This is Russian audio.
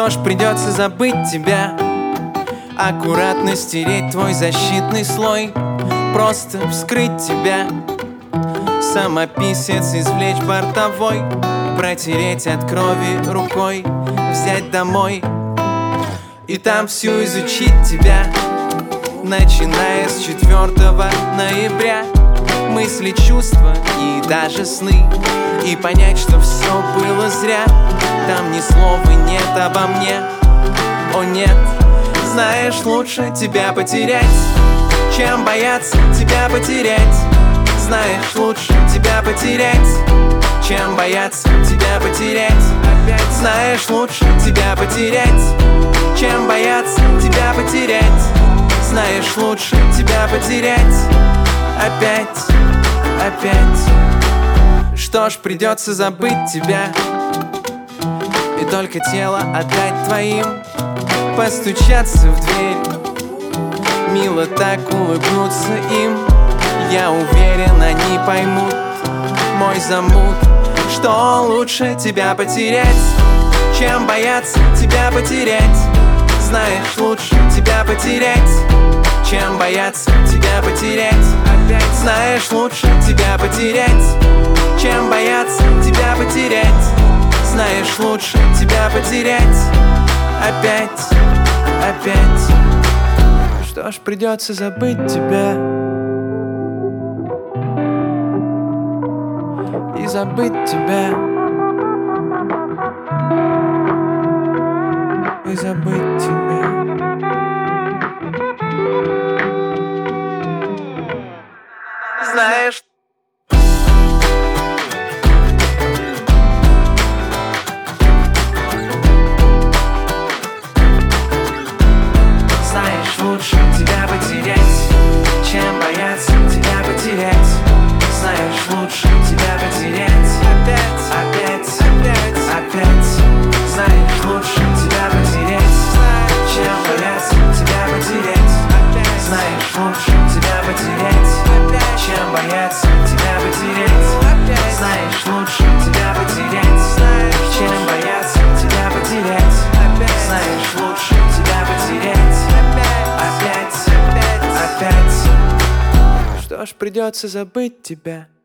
Что ж, придется забыть тебя, аккуратно стереть твой защитный слой, просто вскрыть тебя, самописец извлечь бортовой, протереть от крови рукой, взять домой и там всю изучить тебя, начиная с 4 ноября. Мысли, чувства и даже сны, и понять, что все было зря. Там ни слова нет обо мне, о нет. Знаешь, лучше тебя потерять, чем бояться тебя потерять. Знаешь, лучше тебя потерять, чем бояться тебя потерять. Опять знаешь, лучше тебя потерять, чем бояться тебя потерять. Знаешь, лучше тебя потерять. Опять, опять. Что ж, придется забыть тебя и только тело отдать твоим, постучаться в дверь, мило так улыбнуться им. Я уверен, они поймут мой замут, что лучше тебя потерять, чем бояться тебя потерять. Знаешь, лучше тебя потерять, чем бояться тебя потерять. Опять знаешь, лучше тебя потерять, чем бояться тебя потерять. Знаешь, лучше тебя потерять. Опять, опять. Что ж, придется забыть тебя и забыть тебя, и забыть тебя. Знаешь, лучше тебя потерять, чем бояться тебя потерять. Знаешь, лучше тебя потерять. Опять, опять. Знаешь, лучше тебя потерять, чем бояться тебя потерять. Знаешь, лучше тебя потерять, чем бояться тебя потерять. Знаешь, лучше тебя потерять, чем бояться тебя потерять. Знаешь, лучше тебя потерять. Опять. Что ж, придется забыть тебя.